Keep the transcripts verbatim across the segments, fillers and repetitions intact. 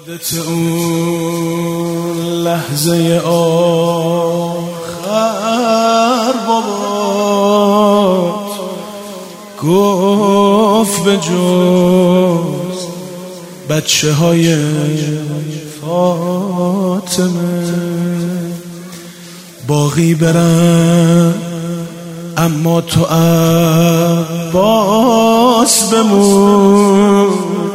یادت اون لحظه آخر بابات گفت به جز بچه های فاطمه باقی برن، اما تو عباس بمون.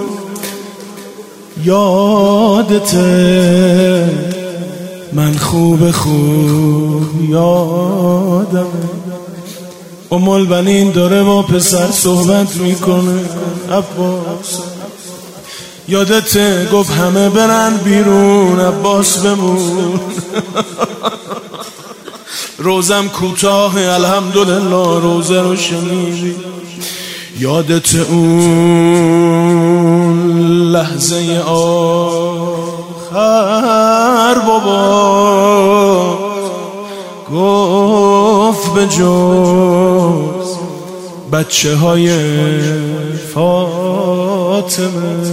یادته من خوب خوب یادم ام البنین داره با پسر صحبت میکنه. عباس یادته گفت همه برن بیرون، عباس بمون. روزم کوتاه الحمدلله، روزه رو شنیدی. یادت اون لحظه آخر بابا گفت به جز بچه های فاطمه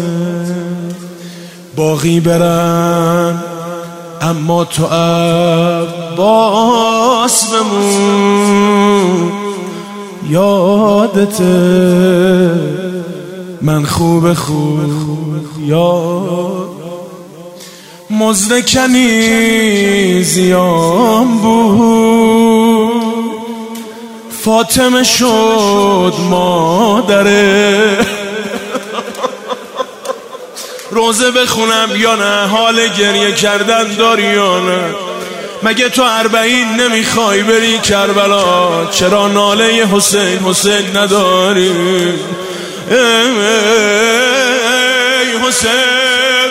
باقی برن، اما تو عباس بمون. یادته من خوب خوب یاد مزد کنیزیام بود، فاطمه شد مادره. روزه بخونم یا نه؟ حال گریه کردن داری یا نه؟ مگه تو اربعین نمیخوای بری کربلا؟ چرا ناله حسین حسین نداری؟ ای حسین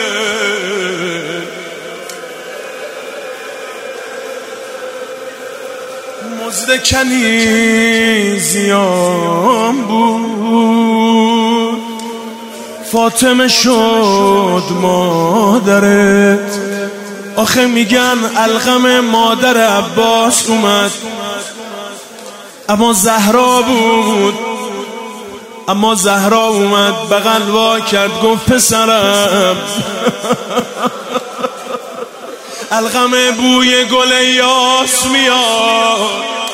مزد کنیزیام بود، فاطمه شد مادرت. آخه میگن الغم مادر عباس اومد، اما زهرا بود. اما زهرا اومد بغل وا کرد گفت پسرم. الغم بوی گل یاس میاد،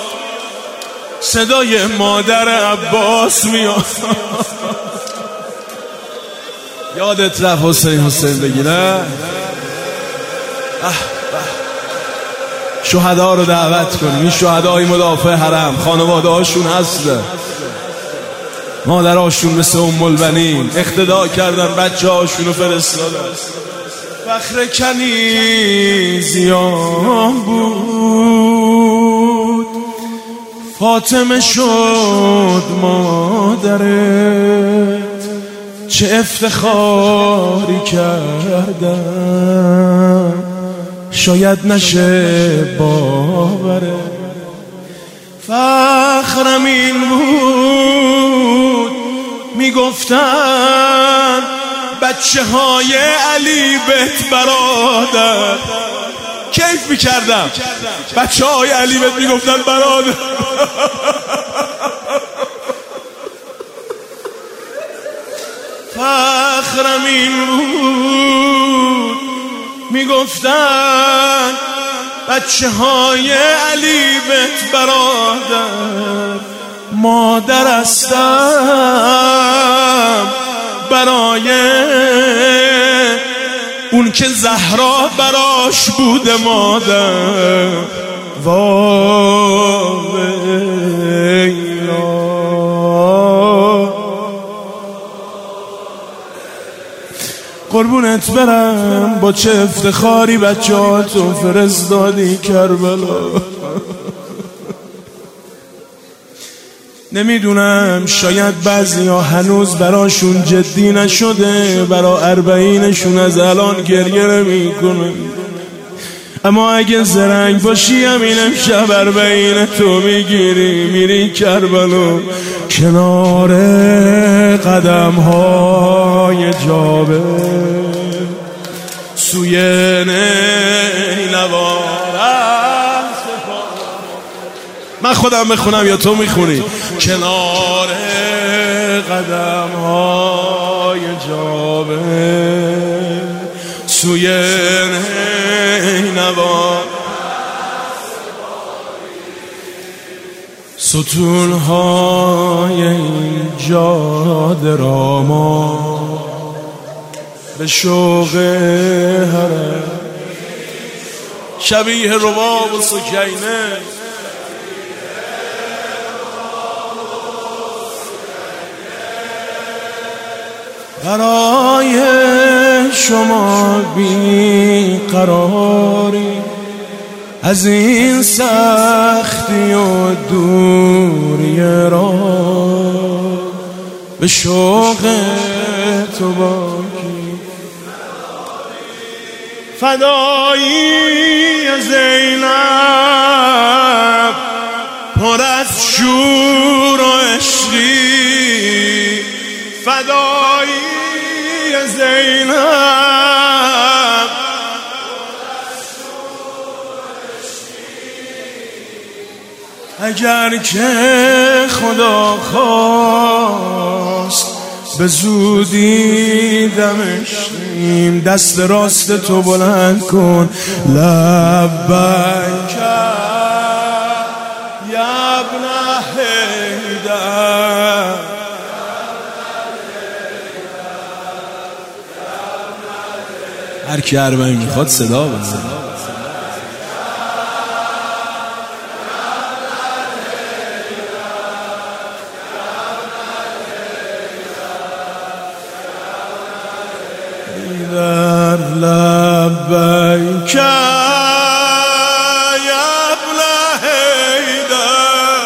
صدای مادر عباس میاد. یادت رفت حسین حسین بگیره. شهدا رو دعوت کنیم. این شهدای مدافع حرم خانواده هاشون هسته، مادرهاشون مثل ام البنین اقتدا کردن، بچه هاشون رو فرستادن. فخر کنیزیام بود، فاطمه شد مادرت. چه افتخاری کردم شاید نشه باوره. فخرم این بود میگفتن بچه های علی بهت برادر. کیف میکردم بچه های علی بهت میگفتن برادر. فخرم این بود میگفتن بچه های علی بهت برادر. مادر هستم برای اون که زهرا براش بوده مادر. وایلا قربونت برم، با چه افتخاری بچه ها تو فرستادی کربلا. نمیدونم شاید بعضی ها هنوز براشون جدی نشده، برا اربعینشون از الان گریه نمی کنن. اما اگه زرنگ باشی همین امشب اربعین تو میگیری میری کربلا، کنار قدم های جابر سوی نیلوارم. من خودم بخونم یا تو میخونی؟ کنار قدم های جابر سوی نینوا ستونهای این جاده را ما به شوق هرم شبیه رباب و سکینه برای شما بی قراری از این سختی و دوری را به شوق تو باکی فدایی زینب پر از شور و عشقی فدایی زینب اگر که خدا خواست به زودی دمشقیم دست راست تو بلند کن لبیک یا ابن حیدر هر کی اربعین میخواد صدا بزنه در لبیک یا ابن حیدر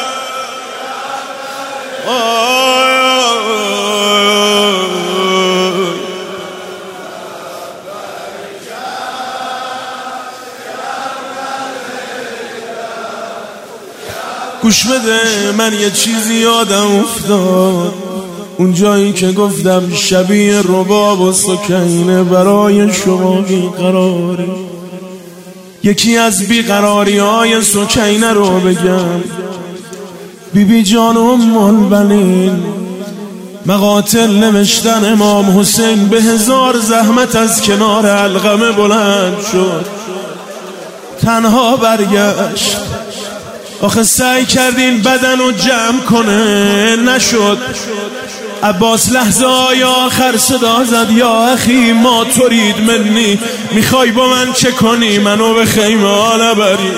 گوش بده من یه چیزی یادم افتاد اون جایی که گفتم شبیه رباب و سکینه برای شما بیقراری یکی از بیقراری های سکینه رو بگم بی بی جان ام البنین مقاتل نوشتن امام حسین به هزار زحمت از کنار علقمه بلند شد تنها برگشت آخه سعی کردین بدن رو جمع کنه نشد عباس لحظه های آخر صدا زد یا اخی ما ترید منی میخوای با من چه کنی منو به خیمه ها نبری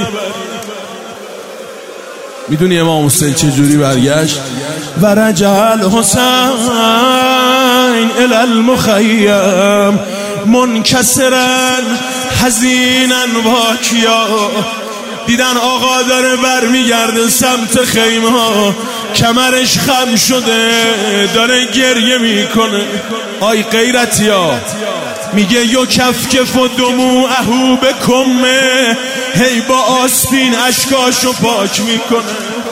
میدونی امام حسین چه جوری برگشت و رجع الحسین الی المخیم منکسرا حزینا باکیا دیدن آقا داره برمیگرده سمت خیمه ها کمرش خم شده داره گریه میکنه آی غیرتی ها میگه یو کف کف و دمو اهو بکمه هی با آسپین اشکاشو پاک میکنه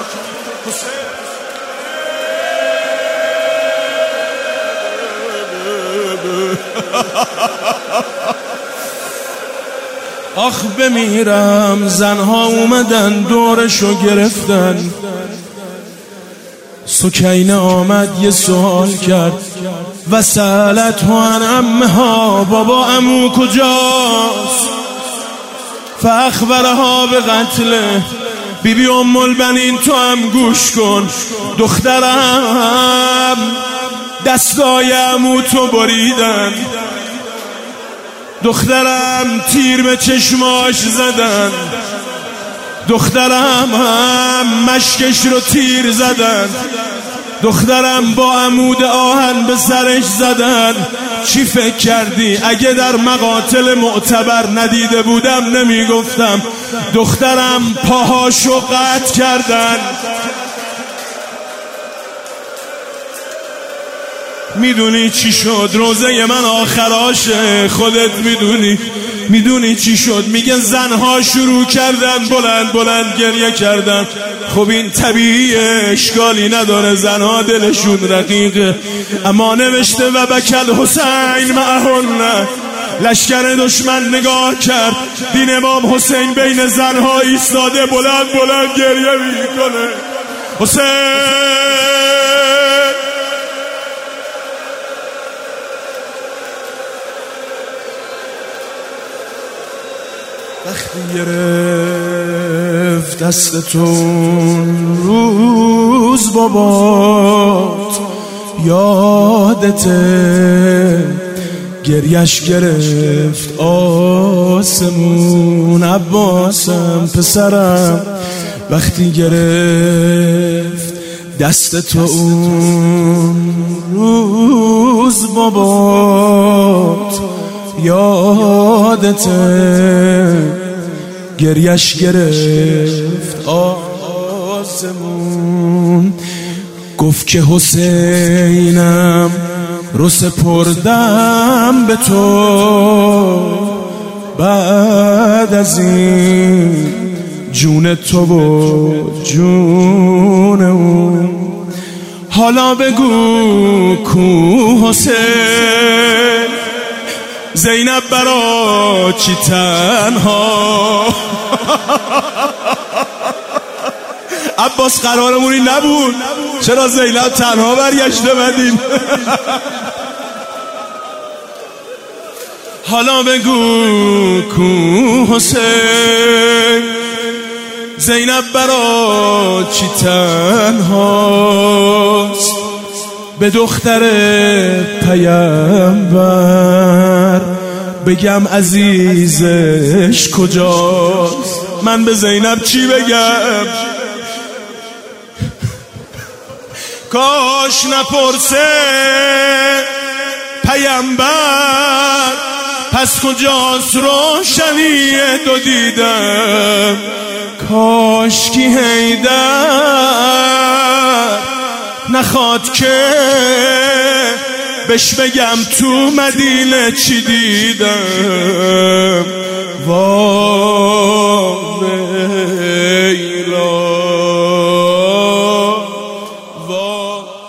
آخ بمیرم زنها اومدن دورشو گرفتن سکینه آمد یه سوال کرد و سألت عن عمها بابا عمو کجاست فاخبرها به قتله بی بی ام البنین تو هم گوش کن دخترم دستای عمو تو بریدن دخترم تیر به چشماش زدن دخترم هم مشکش رو تیر زدن دخترم با عمود آهن به سرش زدن چی فکر کردی اگه در مقاتل معتبر ندیده بودم نمیگفتم دخترم پاهاشو قطع کردن میدونی چی شد روزه من آخراشه خودت میدونی میدونی چی شد میگه زنها شروع کردن بلند بلند گریه کردن خب این طبیعیه اشکالی نداره زنها دلشون رقیقه اما نوشته و بکل حسین معهن لشکر دشمن نگاه کرد دین امام حسین بین زنها ایستاده بلند بلند گریه میکنه حسین وقتی گرفت دستتون روز بابات یادته گریش گرفت آسمون. عباسم پسرم وقتی گرفت دست تو اون روز بابات یادته گریش گرفت آسمون. گفت که حسینم رو سپردم به تو بعد از این جون تو و جون اون. حالا بگو کو حسین زینب برا چی تنها؟ عباس قرارمونی نبود، چرا زینب تنها برگشته بدیم؟ حالا بگو کو حسین زینب برا چی تنهاست؟ به دختر پیامبر بگم عزیزش کجاست؟ من به زینب چی بگم؟ کاش نپرسه پیامبر پس کجاست روشنی دو دیدم. کاش کی حیدر نخواد که بش بگم تو مدینه چی دیدم. وا ویلا وا